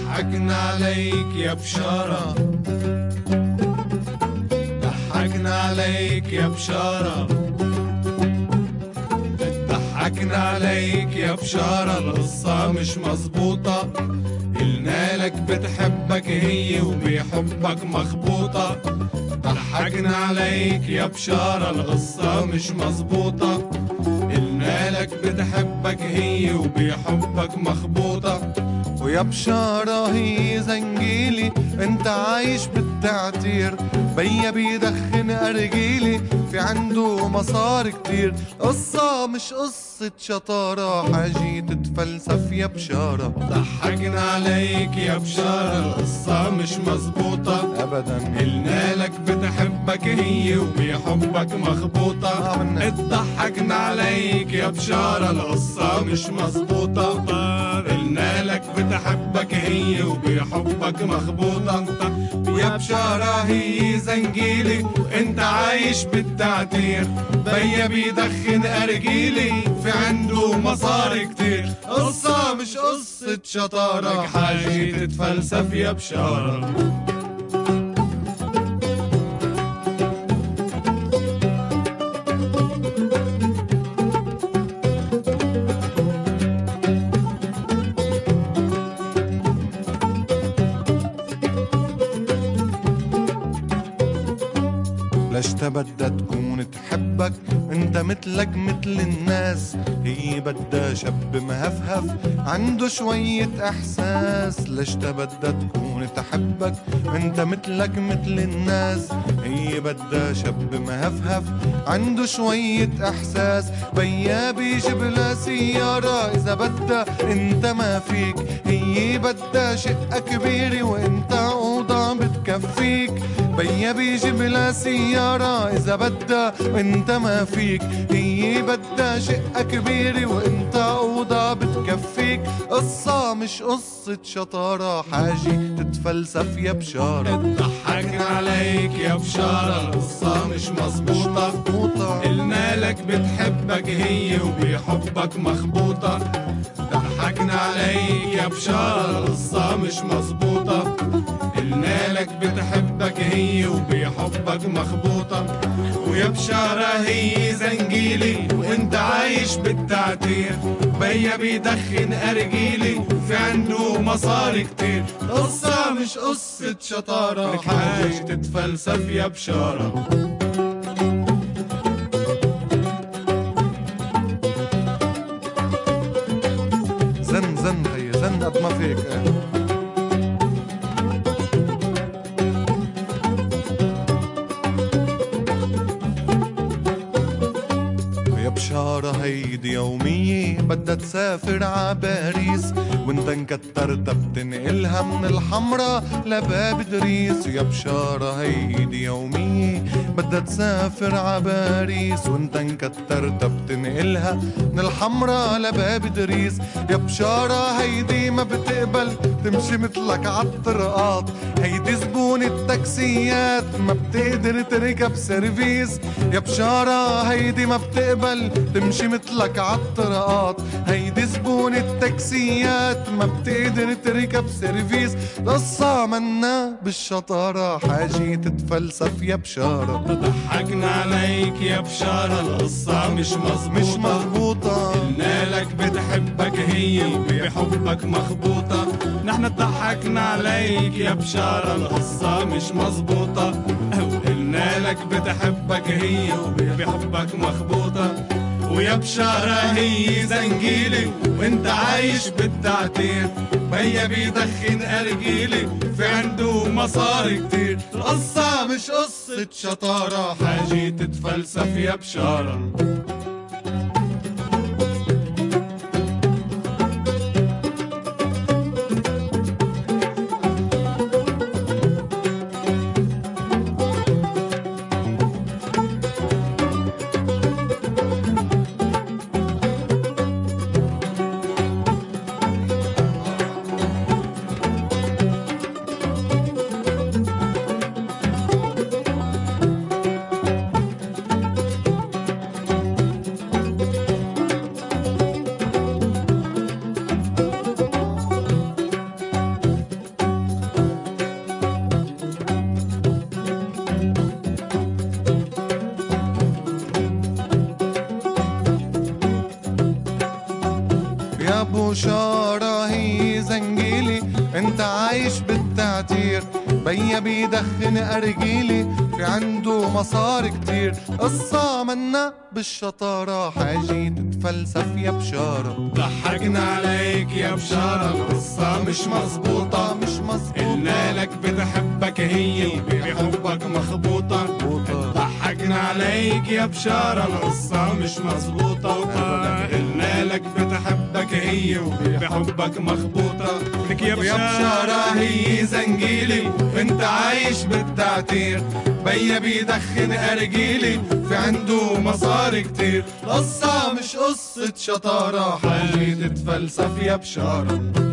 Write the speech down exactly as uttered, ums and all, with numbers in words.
ضحكنا عليك يا بشارة، ضحكنا عليك يا بشارة، ضحكنا عليك يا بشارة، القصة مش مظبوطة، قلنا لك بتحبك هي وبيحبك مخبوطة. ضحكنا عليك يا بشارة، القصة مش مظبوطة، قلنا لك بتحبك هي وبيحبك مخبوطة. ويا بشارة هي زنجيلي انت عايش بالتعتير، بيا بيدخن ارجيلي في عنده مصاري كتير. قصة مش قصة شطارة، حاجي تتفلسف يا بشارة. ضحكنا عليك يا بشارة، القصة مش مظبوطة ابدا، قلنا لك بتحبك هي وبيحبك مخبوطة. اتضحكنا عليك يا بشارة، القصة مش مظبوطة، قلنا لك بتحبك هي وبيحبك مخبوطة. يا بشارة هي زنجيلي انت عايش بالتعتير، بيا بيدخن ارجيلي في عنده مصاري كتير. قصة مش قصة شطارة، حاجة تتفلسف يا بشارة. ليش تبدأ تكون تحبك انت مثلك مثل الناس، هي بدها شاب مهفهف عنده شوية احساس. ليش تبدأ تكون تحبك انت مثلك مثل الناس، هي بدها شاب مهفهف عنده شوية احساس. بيا بيجيب لها سيارة اذا بدها انت ما فيك، هي بدها شقة كبيرة وانت اوضة بتكفيك. بيا بيجيب لها سيارة اذا بدها وانت ما فيك، هي بدها شقة كبيرة وانت اوضة بتكفيك. قصة مش قصة شطارة، حاجة تتفلسف يا بشارة. ضحكنا عليك يا بشارة، القصة مش مظبوطة، قلنا لك بتحبك هي وبيحبك مخبوطة. ضحكنا عليك يا بشارة، القصة مش مظبوطة، قلنا لك بتحبك هي وبيحبك مخبوطة. ويا بشارة هي زنجيلي وانت عايش بالتعتير، بيا بيدخن ارجيلي في عنده مصاري كتير. قصة مش قصة شطارة، حاجة تتفلسف يا بشارة. زن زن هي زن قد ما فيك. بشارة هيدي يومية بدها تسافر ع باريس، وانت انكترت بتنقلها من الحمرا لباب دريس. يا بشارة هيدي يومية بدها تسافر ع باريس، وانت انكترت بتنقلها من الحمرا لباب دريس. يا بشارة هيدي ما بتقبل تمشي مثلك عالطرقات، هيدي زبون التاكسيات ما بتقدر تركب سيرفيس. يا بشارة هيدي ما بتقبل تمشي مثلك عالطرقات، هيدي زبون التاكسيات ما بتقدر تركب سيرفيس. القصة منا بالشطارة، حاجة تتفلسف يا بشارة. ضحكنا عليك يا بشارة، القصة مش مظبوطة مش مظبوطة، قلنا لك بتحبك هي وبحبك مخبوطة. نحن ضحكنا عليك يا بشارة، القصة مش مظبوطة، قلنا لك بتحبك هي وبحبك مخبوطة. ويا بشارة هي زنجيلي وانت عايش بالتعتير، بيا بيدخن ارجيلي في عنده مصاري كتير. القصة مش قصة شطارة، حاجة تتفلسف يا بشارة. انت عايش بالتعتير. بيا بيدخن أرجيلي في عنده مصاري كتير. قصة منا بالشطارة حاجي تتفلسف يا بشارة. ضحكنا عليك يا بشارة القصة مش مظبوطة مش مظبوطة. قلنا لك بتحبك هي وبحبك مخبوطة. ضحكنا عليك يا بشارة القصة مش مظبوطة. قلنا لك بتحبك هي وبحبك مخبوطة. لك يا بشارة هي زنجيلي انت عايش بالتعتير. بيا بيدخن أرجيلي في عنده مصاري كتير. قصة مش قصة شطارة حاجة تتفلسف يا بشارة.